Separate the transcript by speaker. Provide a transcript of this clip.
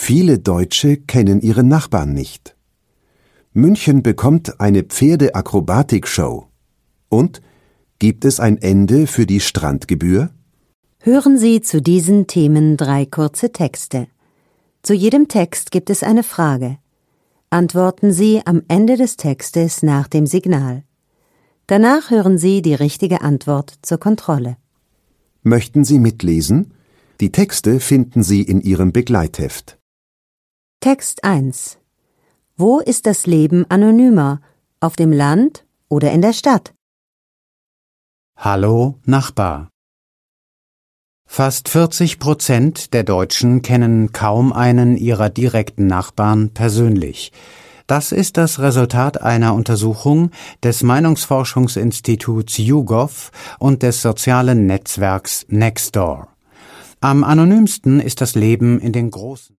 Speaker 1: Viele Deutsche kennen ihre Nachbarn nicht. München bekommt eine Pferdeakrobatikshow. Und gibt es ein Ende für die Strandgebühr?
Speaker 2: Hören Sie zu diesen Themen 3 kurze Texte. Zu jedem Text gibt es eine Frage. Antworten Sie am Ende des Textes nach dem Signal. Danach hören Sie die richtige Antwort zur Kontrolle.
Speaker 1: Möchten Sie mitlesen? Die Texte finden Sie in Ihrem Begleitheft.
Speaker 2: Text 1. Wo ist das Leben anonymer? Auf dem Land oder in der Stadt?
Speaker 3: Hallo, Nachbar. Fast 40% der Deutschen kennen kaum einen ihrer direkten Nachbarn persönlich. Das ist das Resultat einer Untersuchung des Meinungsforschungsinstituts YouGov und des sozialen Netzwerks Nextdoor. Am anonymsten ist das Leben in den großen